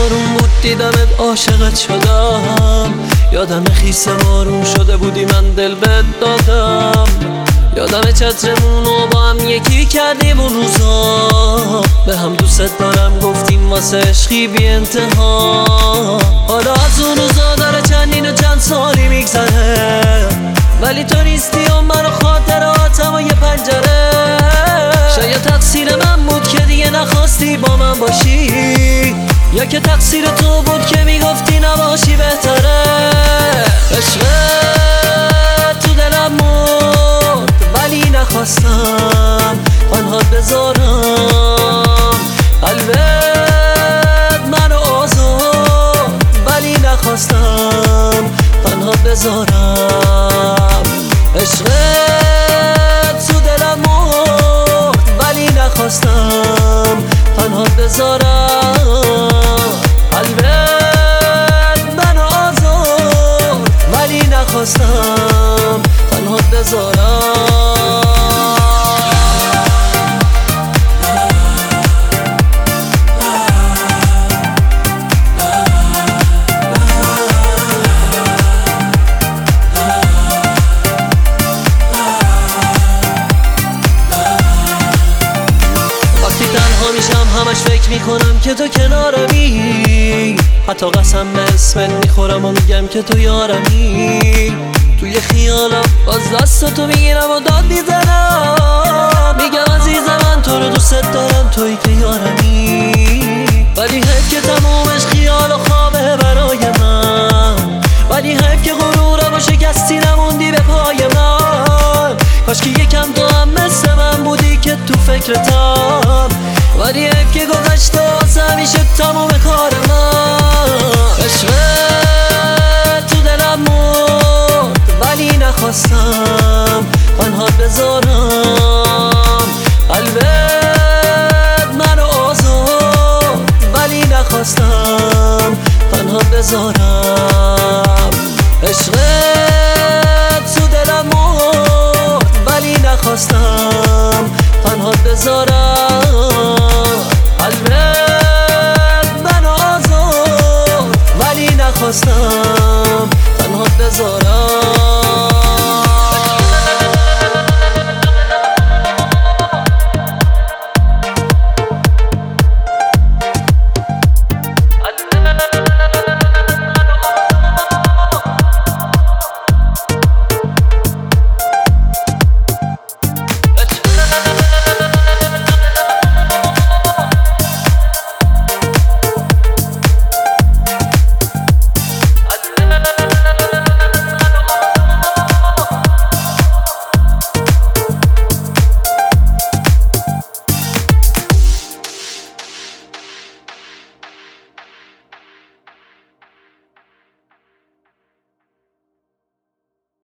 آروم بود دیدمت عاشقت شدم، یادم خیس بارون شده بودی من دل بهت دادم، یادم چترمون رو با هم یکی کردیم اون روزا، به هم دوست دارم گفتیم واسه عشقی بی انتها. حالا از اون روزا داره چندین و چند سالی میگذره، ولی تو نیستی و من و خاطراتم و یه پنجره. شاید تقصیر من بود که دیگه نخواستی با من باشی، یا که تقصیر تو بود که میگفتی نباشی بهتره. عشقت تو دلم مرد ولی نخواستم تنها بذارم، قلبت منو آزاد ولی نخواستم تنها بذارم. عشقت تو دلم مرد ولی نخواستم تنها بذارم، قلبت منو آزاد ولی نخواستم تنها بذارم. همش فکر میکنم که تو کنارمی، حتی قسم به اسمت میخورم و میگم که تو یارمی. توی خیالم باز دست تو میگیرم و داد میزنم، میگم عزیزم من تو رو دوست دارم تویی که یارمی. ولی حیف که تمومش خیال و خوابه برای من، ولی حیف که غرورم و شکستی نموندی به پای من. کاش که یکم تو هم مثل من بودی که تو فکرتم، ولی حیف که گذشته واسه همیشه تموم کار من. عشقت تو دلم مرد ولی نخواستم تنها بذارم، قلبت منو آزاد ولی نخواستم تنها بذارم. عشقت تو دلم مرد ولی نخواستم تنها بذارم، قلبت منو آزاد ولی نخواستم